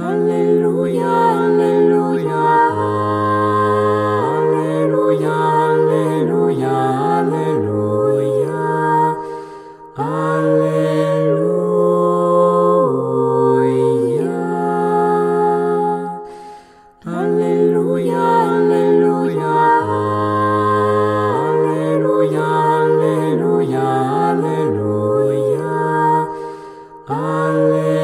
Alleluia, Alleluia, Alleluia, Alleluia, Alleluia, Alleluia, Alleluia, Alleluia, Alleluia, Alleluia, Alleluia,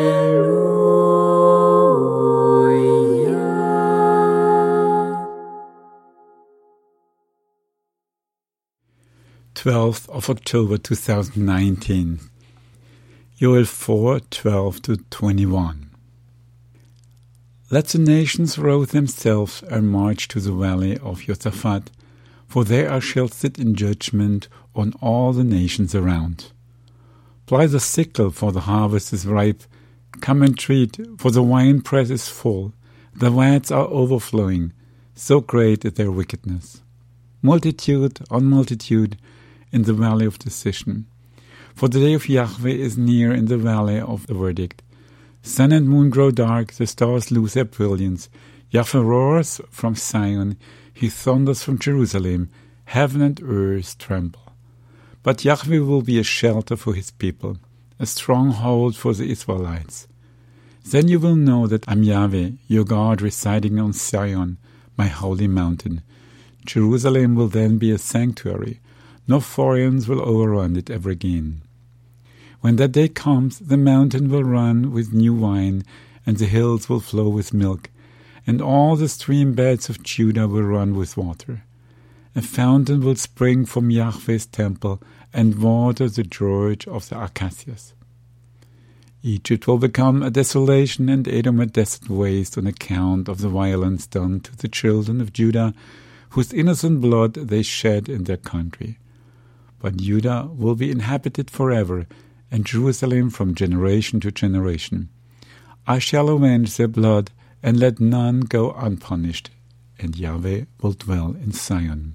12th of October 2019, Joel 4:12-21. Let the nations row themselves and march to the valley of Josaphat, for there I shall sit in judgment on all the nations around. Ply the sickle, for the harvest is ripe. Come and treat, for the winepress is full. The vats are overflowing, so great is their wickedness. Multitude on multitude in the valley of decision. For the day of Yahweh is near in the valley of the verdict. Sun and moon grow dark, the stars lose their brilliance. Yahweh roars from Zion, he thunders from Jerusalem. Heaven and earth tremble. But Yahweh will be a shelter for his people, a stronghold for the Israelites. Then you will know that I'm Yahweh, your God, residing on Zion, my holy mountain. Jerusalem will then be a sanctuary. No foreigners will overrun it ever again. When that day comes, the mountain will run with new wine, and the hills will flow with milk, and all the stream beds of Judah will run with water. A fountain will spring from Yahweh's temple and water the gorge of the acacias. Egypt will become a desolation and Edom a desert waste on account of the violence done to the children of Judah, whose innocent blood they shed in their country. But Judah will be inhabited forever, and Jerusalem from generation to generation. I shall avenge their blood, and let none go unpunished, and Yahweh will dwell in Zion.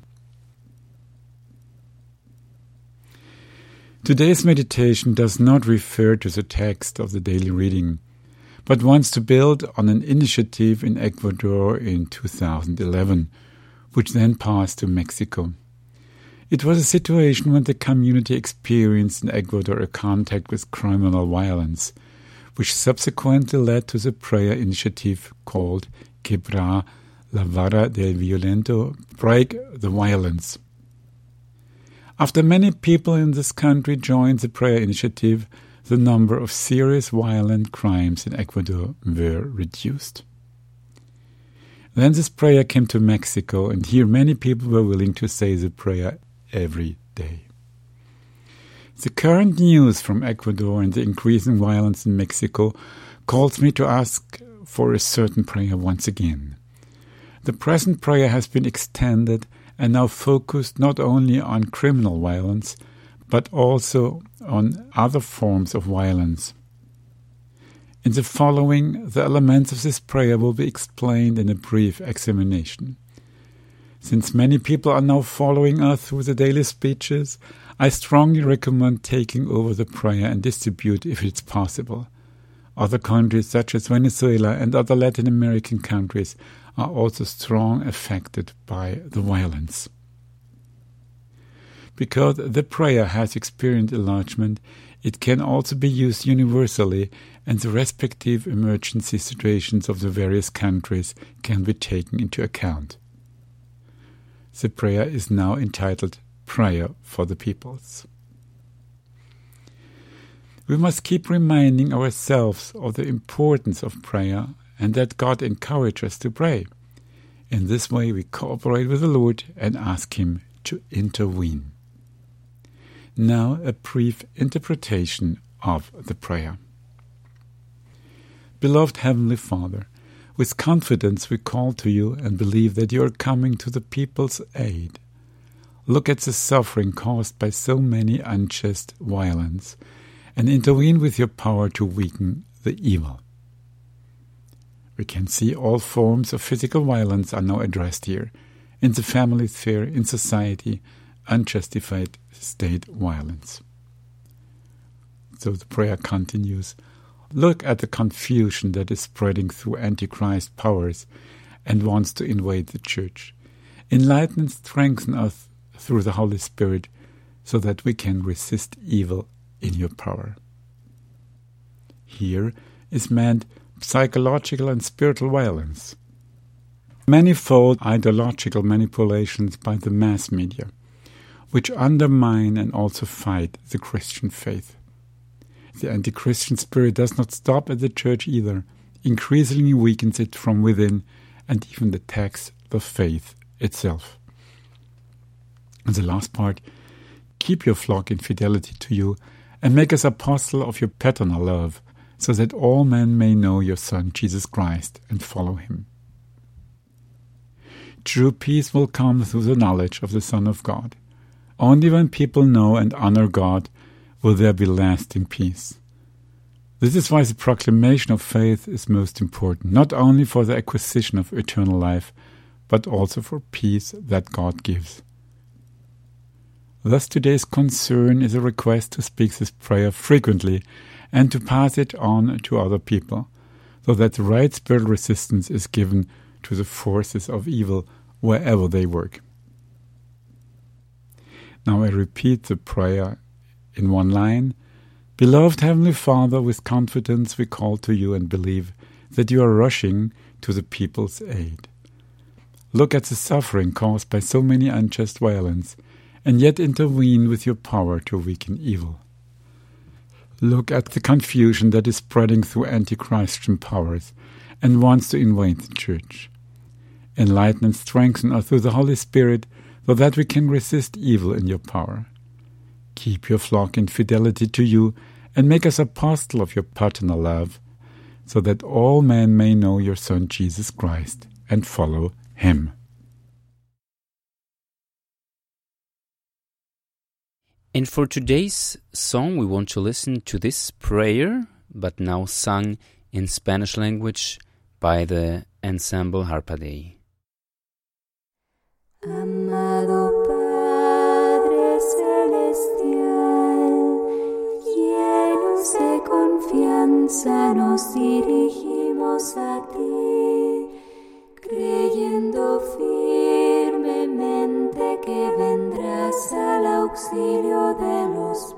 Today's meditation does not refer to the text of the daily reading, but wants to build on an initiative in Ecuador in 2011, which then passed to Mexico. It was a situation when the community experienced in Ecuador a contact with criminal violence, which subsequently led to the prayer initiative called Quebrar la Vara del Violento, Break the Violence. After many people in this country joined the prayer initiative, the number of serious violent crimes in Ecuador were reduced. Then this prayer came to Mexico, and here many people were willing to say the prayer every day. The current news from Ecuador and the increasing violence in Mexico calls me to ask for a certain prayer once again. The present prayer has been extended and now focused not only on criminal violence, but also on other forms of violence. In the following, the elements of this prayer will be explained in a brief examination. Since many people are now following us through the daily speeches, I strongly recommend taking over the prayer and distribute if it's possible. Other countries such as Venezuela and other Latin American countries are also strongly affected by the violence. Because the prayer has experienced enlargement, it can also be used universally, and the respective emergency situations of the various countries can be taken into account. The prayer is now entitled Prayer for the Peoples. We must keep reminding ourselves of the importance of prayer and that God encourages us to pray. In this way, we cooperate with the Lord and ask Him to intervene. Now, a brief interpretation of the prayer. Beloved Heavenly Father, with confidence we call to you and believe that you are coming to the people's aid. Look at the suffering caused by so many unjust violence and intervene with your power to weaken the evil. We can see all forms of physical violence are now addressed here, in the family sphere, in society, unjustified state violence. So the prayer continues. Look at the confusion that is spreading through Antichrist powers and wants to invade the church. Enlighten and strengthen us through the Holy Spirit so that we can resist evil in your power. Here is meant psychological and spiritual violence. Manifold ideological manipulations by the mass media, which undermine and also fight the Christian faith. The anti-Christian spirit does not stop at the church either, increasingly weakens it from within and even attacks the faith itself. And the last part, keep your flock in fidelity to you and make us apostles of your paternal love, so that all men may know your Son, Jesus Christ, and follow him. True peace will come through the knowledge of the Son of God. Only when people know and honor God will there be lasting peace. This is why the proclamation of faith is most important, not only for the acquisition of eternal life, but also for peace that God gives. Thus today's concern is a request to speak this prayer frequently and to pass it on to other people, so that the right spiritual resistance is given to the forces of evil wherever they work. Now I repeat the prayer in one line. Beloved Heavenly Father, with confidence we call to you and believe that you are rushing to the people's aid. Look at the suffering caused by so many unjust violence, and yet intervene with your power to weaken evil. Look at the confusion that is spreading through anti-Christian powers and wants to invade the church. Enlighten and strengthen us through the Holy Spirit so that we can resist evil in your power. Keep your flock in fidelity to you and make us apostles of your paternal love, so that all men may know your Son Jesus Christ and follow him. And for today's song, we want to listen to this prayer, but now sung in Spanish language by the ensemble Harpa Dei. Amado Padre Celestial, llenos de confianza nos dirigimos a ti, creyendo firmemente que vendrás al auxilio de los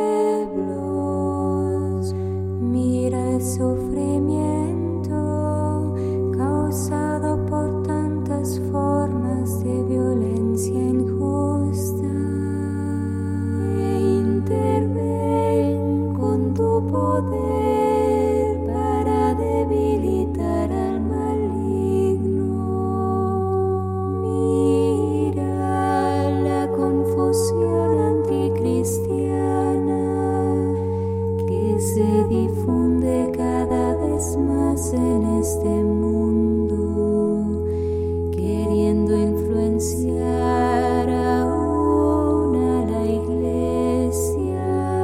pueblos. Mira el sufrimiento causado por tantas formas de violencia injusta e interven con tu poder para debilitar al maligno. Mira la confusión anticristiana que se difunde cada vez más en este mundo, queriendo influenciar aún a la Iglesia.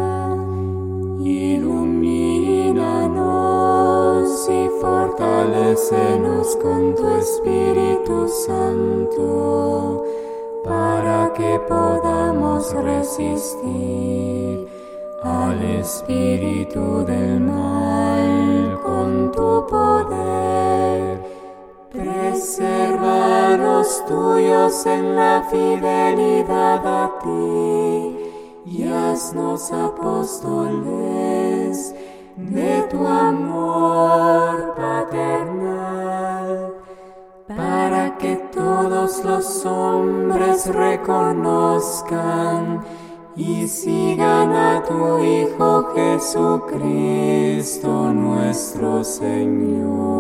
Ilumínanos y fortalécenos con tu Espíritu Santo, para que podamos resistir al espíritu del mal con tu poder. Preserva los tuyos en la fidelidad a ti y haznos apóstoles de tu amor paternal, para que todos los hombres reconozcan y sigan a tu Hijo Jesucristo nuestro Señor.